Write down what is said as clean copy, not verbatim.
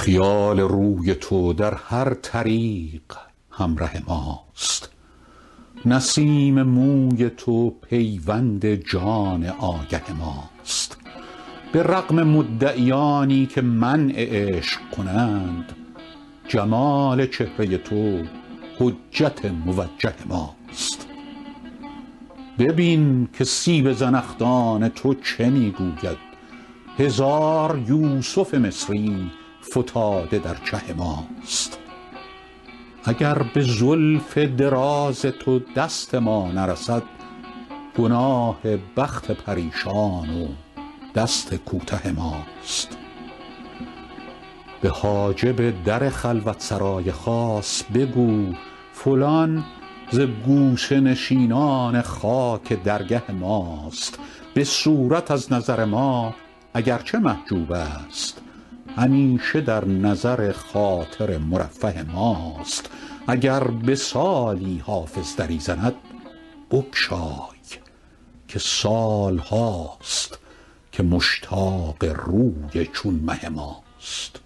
خیال روی تو در هر طریق همراه ماست، نسیم موی تو پیوند جان آگه ماست. به رغم مدعیانی که منع عشق کنند، جمال چهره تو حجت موجه ماست. ببین که سیب زنخدان تو چه میگوید، هزار یوسف مصری فتاده در چه ماست. اگر به زلف دراز تو دست ما نرسد، گناه بخت پریشان و دست کوته ماست. به حاجب در خلوت سرای خاص بگو، فلان ز گوشه نشینان خاک درگه ماست. به صورت از نظر ما اگرچه محجوب است، همیشه در نظر خاطر مرفه ماست. اگر به سالی حافظ دری زند، بگشای که سال هاست که مشتاق روی چون مه ماست.